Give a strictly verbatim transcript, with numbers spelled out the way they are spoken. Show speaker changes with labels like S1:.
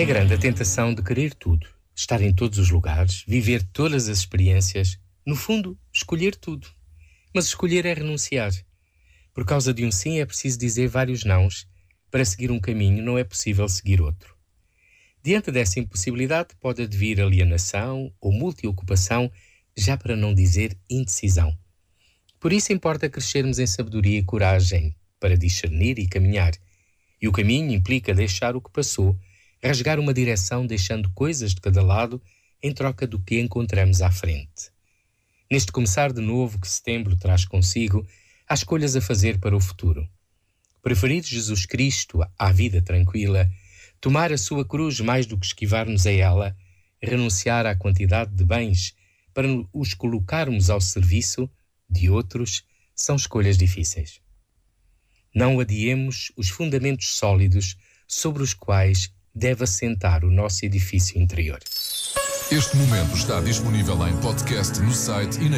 S1: É grande a tentação de querer tudo, estar em todos os lugares, viver todas as experiências, no fundo, escolher tudo. Mas escolher é renunciar. Por causa de um sim é preciso dizer vários nãos. Para seguir um caminho não é possível seguir outro. Diante dessa impossibilidade pode advir alienação ou multiocupação, já para não dizer indecisão. Por isso importa crescermos em sabedoria e coragem para discernir e caminhar. E o caminho implica deixar o que passou, rasgar uma direção deixando coisas de cada lado em troca do que encontramos à frente. Neste começar de novo que setembro traz consigo, há escolhas a fazer para o futuro. Preferir Jesus Cristo à vida tranquila, tomar a sua cruz mais do que esquivar-nos a ela, renunciar à quantidade de bens para os colocarmos ao serviço de outros, são escolhas difíceis. Não adiemos os fundamentos sólidos sobre os quais deve assentar o nosso edifício interior.
S2: Este momento está disponível em podcast no site e na